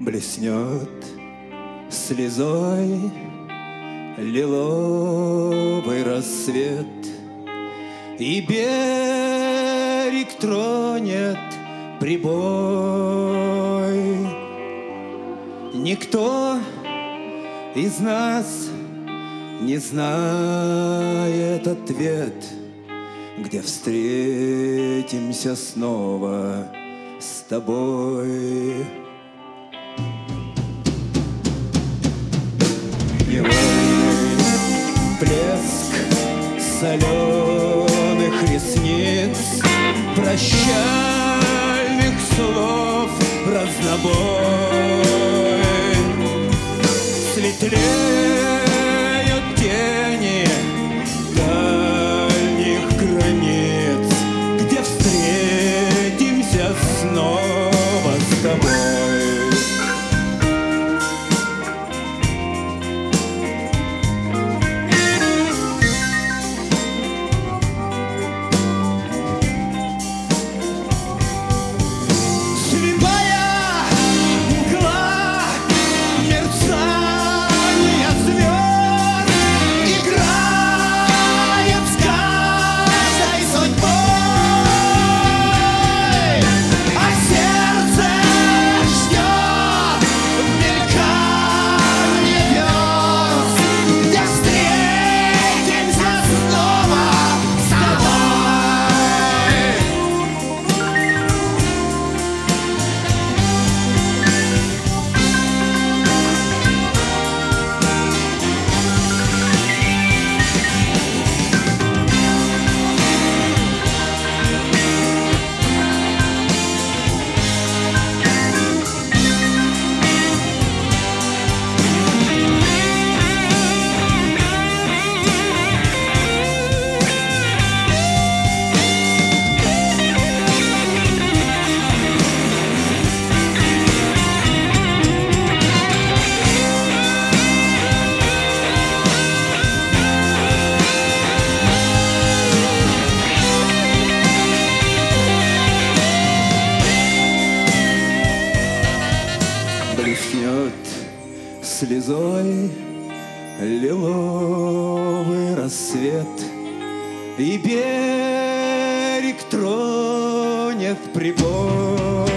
Блеснет слезой лиловый рассвет, и берег тронет прибой. Никто из нас не знает ответ, где встретимся снова с тобой. Невольный плеск соленых ресниц, прощальных слов разнобой. Светлеют тени дальних границ, где встретимся снова с тобой. Блеснет слезой лиловый рассвет, и берег тронет прибой.